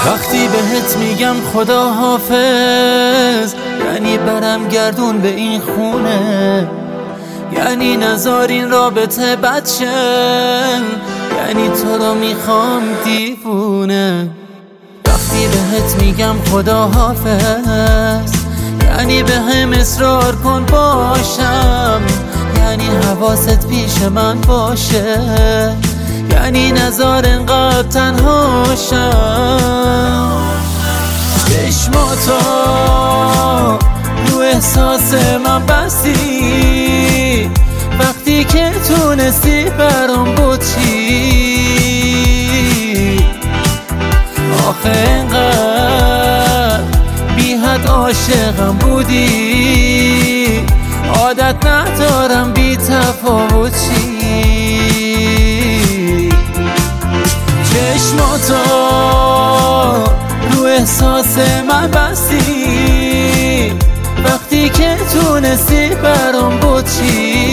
وقتی بهت میگم خدا حافظ، یعنی برم گردون به این خونه، یعنی نذار این رابطه بد شه، یعنی تو رو میخوام دیوونه. وقتی بهت میگم خدا حافظ، یعنی به هم اصرار کن باشم، یعنی حواست پیش من باشه، یعنی نذار انقدر تنها شم. چشماتو رو احساس من بستی، وقتی که تونستی برام بودی. آخه انقدر بی حد عاشقم بودی، عادت ندارم بی تفاوتی. چشماتو رو احساس من بستی، وقتی که تونستی برام بودی.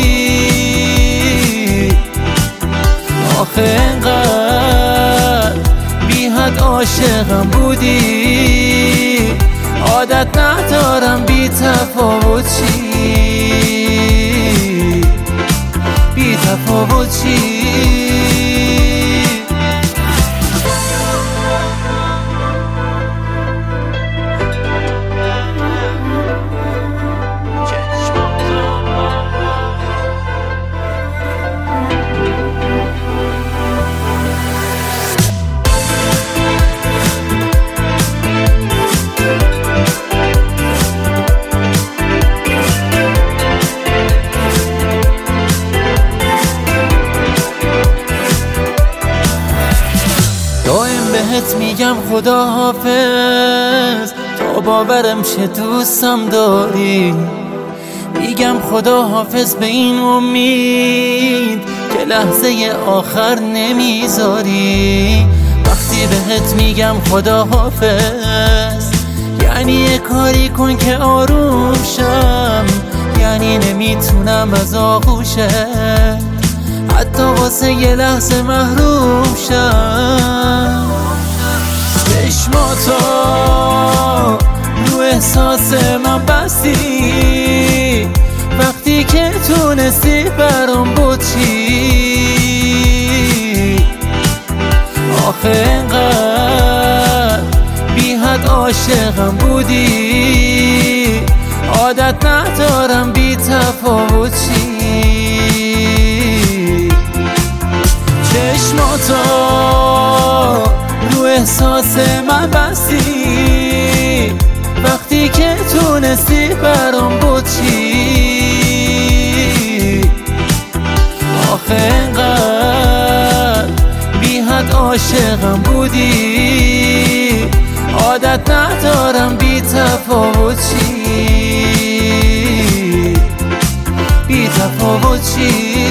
آخه انقدر بی حد عاشقم بودی، عادت ندارم بی تفاوتی، بی تفاوتی. دائم بهت میگم خدا حافظ، تا باورم شه دوستم داری. میگم خدا حافظ به این امید که لحظه آخر نمیذاری. وقتی بهت میگم خدا حافظ، یعنی یه کاری کن که آروم شم، یعنی نمیتونم از آغوشه حتی واسه یه لحظه محروم شم. چشماتو رو احساس من بستی، وقتی که تونستی برام بودی. آخه انقدر بی حد عاشقم بودی، عادت ندارم بی تفاوتی. چشماتو رو احساس من بستی، وقتی که تونستی برام بودی. آخه انقدر بی حد عاشقم بودی، عادت ندارم بی تفاوتی، بی تفاوتی.